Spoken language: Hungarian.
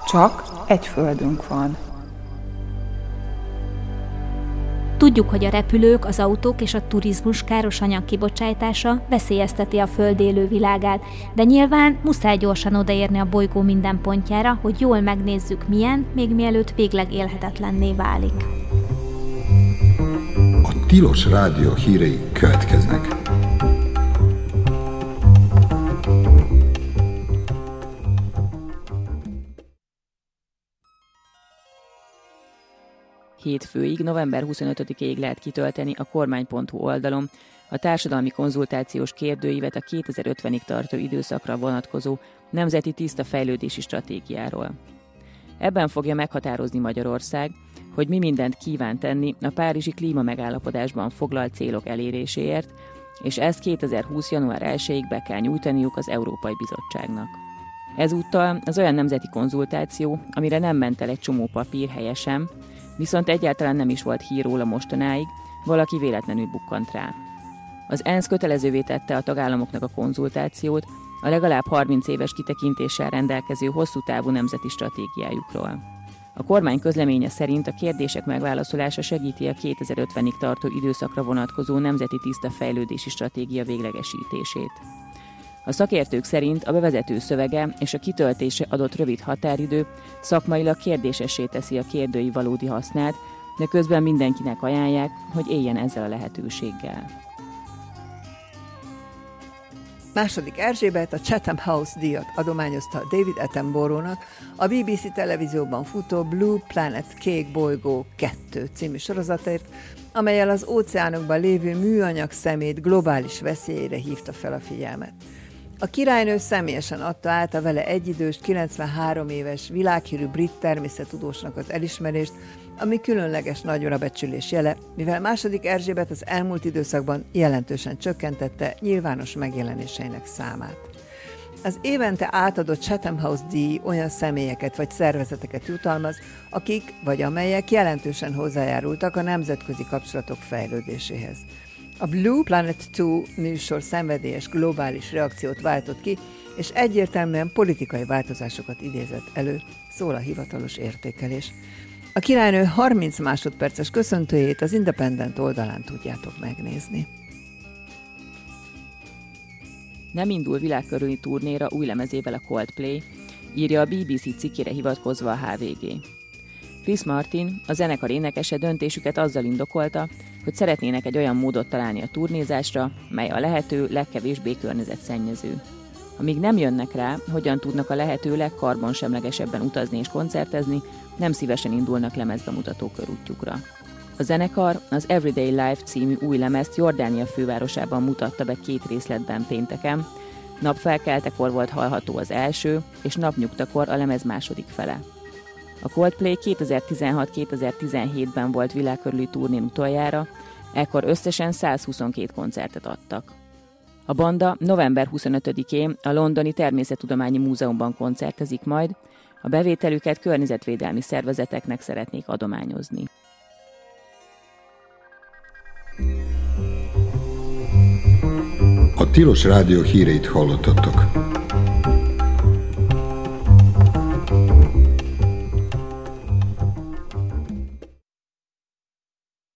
Csak egy földünk van. Tudjuk, hogy a repülők, az autók és a turizmus káros anyag kibocsátása veszélyezteti a Föld élő világát, de nyilván muszáj gyorsan odaérni a bolygó minden pontjára, hogy jól megnézzük milyen, még mielőtt végleg élhetetlenné válik. A Tilos Rádió hírei következnek. Hétfőig, november 25-ig lehet kitölteni a kormány.hu oldalon a társadalmi konzultációs kérdőívet a 2050-ig tartó időszakra vonatkozó Nemzeti Tiszta Fejlődési Stratégiáról. Ebben fogja meghatározni Magyarország, hogy mi mindent kíván tenni a párizsi klímamegállapodásban foglalt célok eléréséért, és ezt 2020. január 1-ig be kell nyújtaniuk az Európai Bizottságnak. Ezúttal az olyan nemzeti konzultáció, amire nem ment el egy csomó papír helyesen, viszont egyáltalán nem is volt hír róla mostanáig, valaki véletlenül bukkant rá. Az ENSZ kötelezővé tette a tagállamoknak a konzultációt a legalább 30 éves kitekintéssel rendelkező hosszú távú nemzeti stratégiájukról. A kormány közleménye szerint a kérdések megválaszolása segíti a 2050-ig tartó időszakra vonatkozó Nemzeti Tiszta Fejlődési Stratégia véglegesítését. A szakértők szerint a bevezető szövege és a kitöltése adott rövid határidő szakmailag kérdésessé teszi a kérdői valódi hasznát, de közben mindenkinek ajánlják, hogy éljen ezzel a lehetőséggel. II. Erzsébet a Chatham House díjat adományozta David Attenborough-nak a BBC televízióban futó Blue Planet Kék bolygó 2 című sorozatért, amellyel az óceánokban lévő műanyag szemét globális veszélyére hívta fel a figyelmet. A királynő személyesen adta át a vele egyidős, 93 éves világhírű brit természettudósnak az elismerést, ami különleges nagyrabecsülés jele, mivel II. Erzsébet az elmúlt időszakban jelentősen csökkentette nyilvános megjelenéseinek számát. Az évente átadott Chatham House díj olyan személyeket vagy szervezeteket jutalmaz, akik vagy amelyek jelentősen hozzájárultak a nemzetközi kapcsolatok fejlődéséhez. A Blue Planet 2 műsor szenvedélyes globális reakciót váltott ki, és egyértelműen politikai változásokat idézett elő, szól a hivatalos értékelés. A királynő 30 másodperces köszöntőjét az Independent oldalán tudjátok megnézni. Nem indul világkörüli turnéra új lemezével a Coldplay, írja a BBC cikkére hivatkozva a HVG. Chris Martin, a zenekar énekese döntésüket azzal indokolta, hogy szeretnének egy olyan módot találni a turnézásra, mely a lehető legkevésbé környezetszennyező. Amíg nem jönnek rá, hogyan tudnak a lehető legkarbonsemlegesebben utazni és koncertezni, nem szívesen indulnak lemezbemutató körútjukra. A zenekar az Everyday Life című új lemezt Jordánia fővárosában mutatta be 2 részletben pénteken, napfelkeltekor volt hallható az első, és napnyugtakor a lemez második fele. A Coldplay 2016-2017-ben volt világkörüli turnén utoljára, ekkor összesen 122 koncertet adtak. A banda november 25-én a Londoni Természettudományi Múzeumban koncertezik majd, a bevételüket környezetvédelmi szervezeteknek szeretnék adományozni. A Tilos Rádió híreit hallottatok.